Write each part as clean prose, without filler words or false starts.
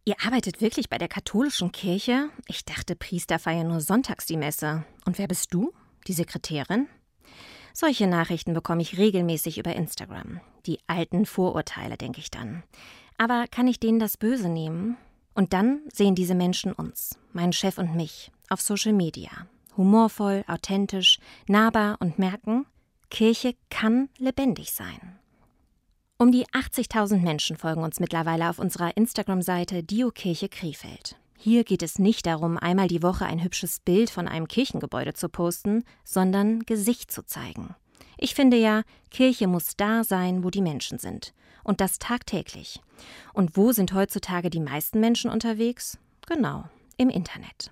Ihr arbeitet wirklich bei der katholischen Kirche? Ich dachte, Priester feiern nur sonntags die Messe. Und wer bist du? Die Sekretärin? Solche Nachrichten bekomme ich regelmäßig über Instagram. Die alten Vorurteile, denke ich dann. Aber kann ich denen das Böse nehmen? Und dann sehen diese Menschen uns, meinen Chef und mich, auf Social Media. Humorvoll, authentisch, nahbar und merken, Kirche kann lebendig sein. Um die 80.000 Menschen folgen uns mittlerweile auf unserer Instagram-Seite Diokirche Krefeld. Hier geht es nicht darum, einmal die Woche ein hübsches Bild von einem Kirchengebäude zu posten, sondern Gesicht zu zeigen. Ich finde ja, Kirche muss da sein, wo die Menschen sind. Und das tagtäglich. Und wo sind heutzutage die meisten Menschen unterwegs? Genau, im Internet.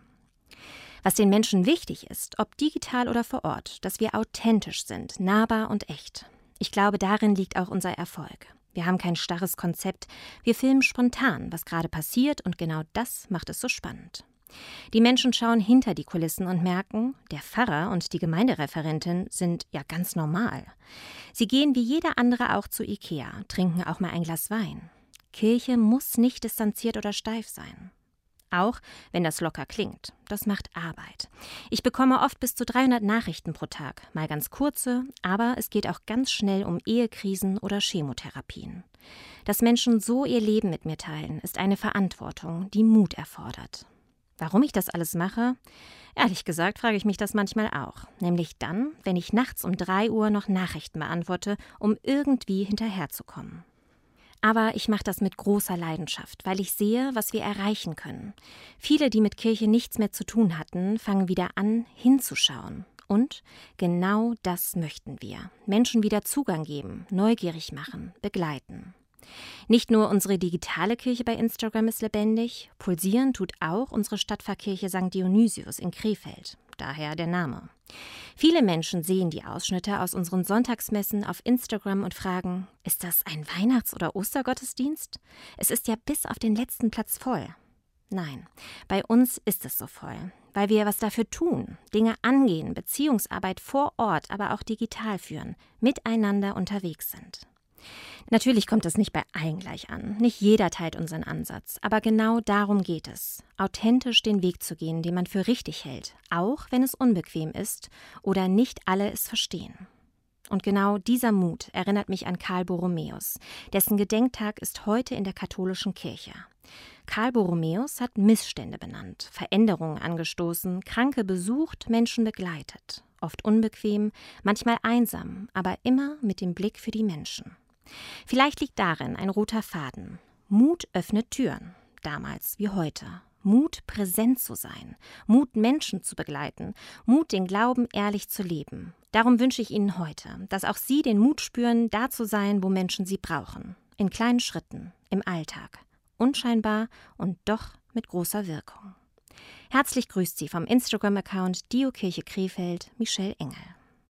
Was den Menschen wichtig ist, ob digital oder vor Ort, dass wir authentisch sind, nahbar und echt. Ich glaube, darin liegt auch unser Erfolg. Wir haben kein starres Konzept, wir filmen spontan, was gerade passiert, und genau das macht es so spannend. Die Menschen schauen hinter die Kulissen und merken, der Pfarrer und die Gemeindereferentin sind ja ganz normal. Sie gehen wie jeder andere auch zu Ikea, trinken auch mal ein Glas Wein. Kirche muss nicht distanziert oder steif sein. Auch wenn das locker klingt. Das macht Arbeit. Ich bekomme oft bis zu 300 Nachrichten pro Tag. Mal ganz kurze, aber es geht auch ganz schnell um Ehekrisen oder Chemotherapien. Dass Menschen so ihr Leben mit mir teilen, ist eine Verantwortung, die Mut erfordert. Warum ich das alles mache? Ehrlich gesagt frage ich mich das manchmal auch. Nämlich dann, wenn ich nachts um 3 Uhr noch Nachrichten beantworte, um irgendwie hinterherzukommen. Aber ich mache das mit großer Leidenschaft, weil ich sehe, was wir erreichen können. Viele, die mit Kirche nichts mehr zu tun hatten, fangen wieder an, hinzuschauen. Und genau das möchten wir. Menschen wieder Zugang geben, neugierig machen, begleiten. Nicht nur unsere digitale Kirche bei Instagram ist lebendig, pulsieren tut auch unsere Stadtpfarrkirche St. Dionysius in Krefeld. Daher der Name. Viele Menschen sehen die Ausschnitte aus unseren Sonntagsmessen auf Instagram und fragen, ist das ein Weihnachts- oder Ostergottesdienst? Es ist ja bis auf den letzten Platz voll. Nein, bei uns ist es so voll, weil wir was dafür tun, Dinge angehen, Beziehungsarbeit vor Ort, aber auch digital führen, miteinander unterwegs sind. Natürlich kommt es nicht bei allen gleich an. Nicht jeder teilt unseren Ansatz. Aber genau darum geht es, authentisch den Weg zu gehen, den man für richtig hält, auch wenn es unbequem ist oder nicht alle es verstehen. Und genau dieser Mut erinnert mich an Karl Borromäus, dessen Gedenktag ist heute in der katholischen Kirche. Karl Borromäus hat Missstände benannt, Veränderungen angestoßen, Kranke besucht, Menschen begleitet. Oft unbequem, manchmal einsam, aber immer mit dem Blick für die Menschen. Vielleicht liegt darin ein roter Faden. Mut öffnet Türen, damals wie heute. Mut, präsent zu sein. Mut, Menschen zu begleiten. Mut, den Glauben ehrlich zu leben. Darum wünsche ich Ihnen heute, dass auch Sie den Mut spüren, da zu sein, wo Menschen Sie brauchen. In kleinen Schritten, im Alltag. Unscheinbar und doch mit großer Wirkung. Herzlich grüßt Sie vom Instagram-Account Diokirche Krefeld, Michelle Engel.